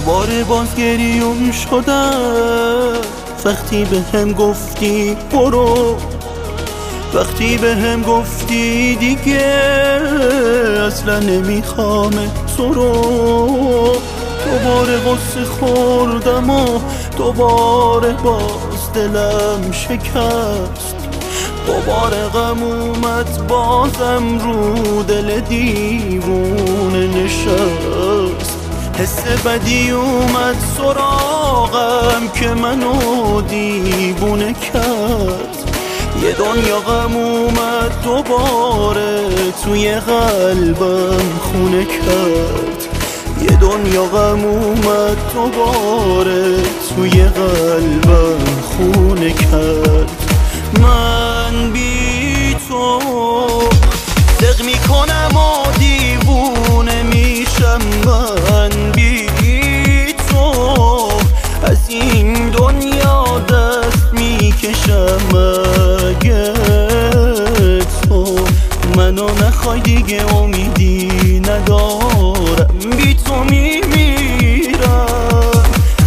دوباره باز گریون شدم وقتی به هم گفتی برو، وقتی به هم گفتی دیگه اصلا نمیخوام تو رو. دوباره غصه خوردم و دوباره باز دلم شکست، دوباره غم اومد بازم رو دل دیوونه نشست. حس بدی اومد سراغم که منو دیوونه کرد، یه دنیا غم اومد دوباره توی قلبم خونه کرد، یه دنیا غم اومد دوباره توی قلبم خونه کرد. من بی تو دق میکنم و دیوونه میشم، من بی تو از این دنیا دست میکشم. اگه تو منو نخوای دیگه امیدی ندارم، بی تو میمیرم.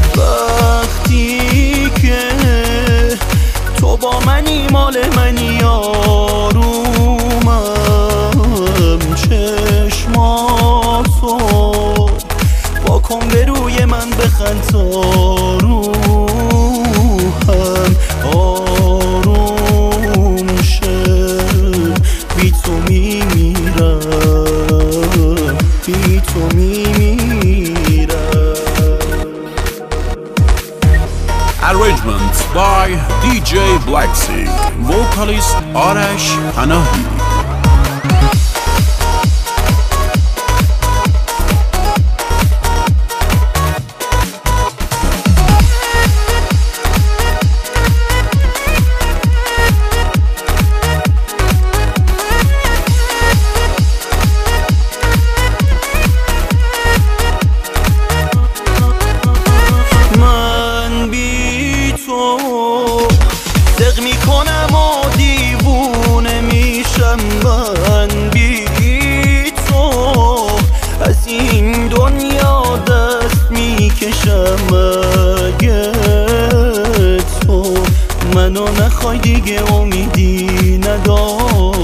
وقتی که تو با منی مال منی آرومم، چشماتو واکن به روی من بخند تا روحم آروم شه. بی تو میمیرم، بی تو میمیرم. Arrangement by DJ Black Sea, vocalist Arash Panahi. دق میکنم و دیوونه میشم، من بی تو از این دنیا دست میکشم. اگه تو منو نخوای دیگه امیدی ندارم،